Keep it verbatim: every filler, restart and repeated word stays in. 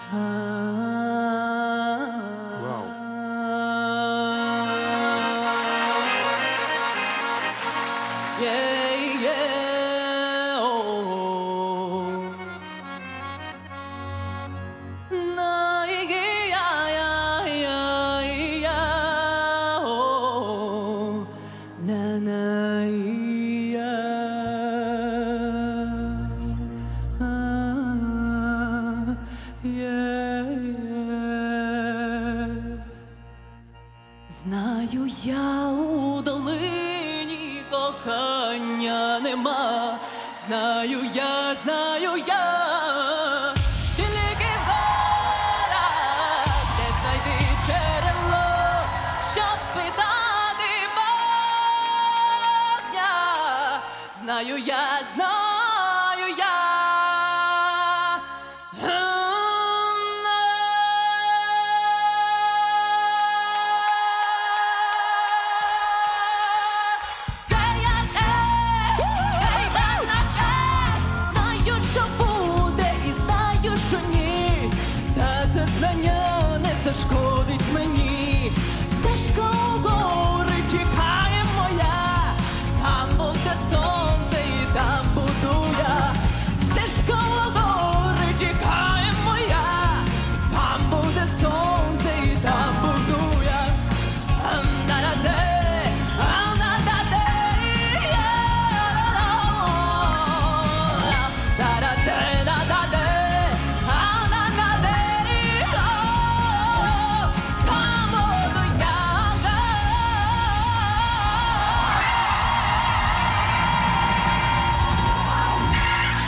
Вау. Yeah, yeah, oh. Na, yeah, yeah, yeah, yeah, oh. Na, na, yeah. Ah, yeah, yeah. Знаю я, у долині кохання нема. Знаю я, знаю я, тільки в горах, де знайти джерело, щоб спитати вогня. Знаю я, знаю я. Знаю, що буде, і знаю, що ні. Та це знання не зашкодить